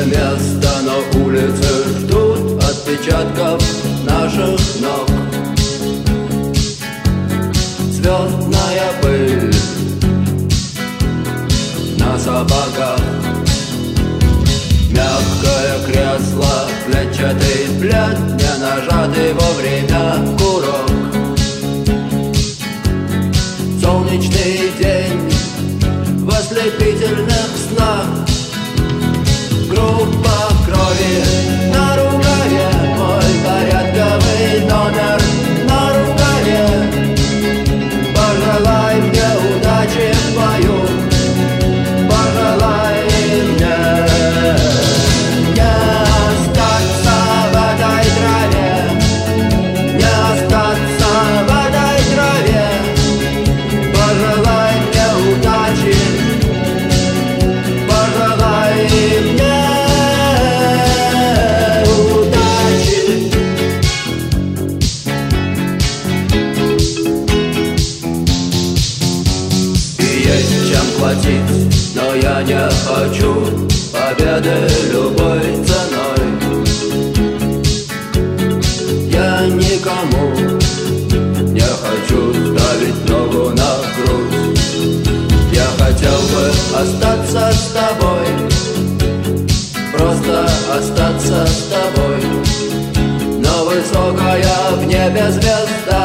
место, но улицы ждут отпечатков наших ног. Звездная пыль на сапогах, мягкое кресло, клетчатый плед, не нажатый вовремя курок. Солнечный день в ослепительных снах, группа крови на рукаве, мой порядковый номер на рукаве. Пожелай мне удачи в бою, пожелай мне не остаться в этой траве, не остаться в этой траве. Пожелай мне удачи, пожелай мне удачи. И есть чем платить, но я не хочу победы любой ценой. Я никому не хочу ставить ногу на грудь. Я хотел бы остаться с тобой, просто остаться с тобой. Но высокая в небе звезда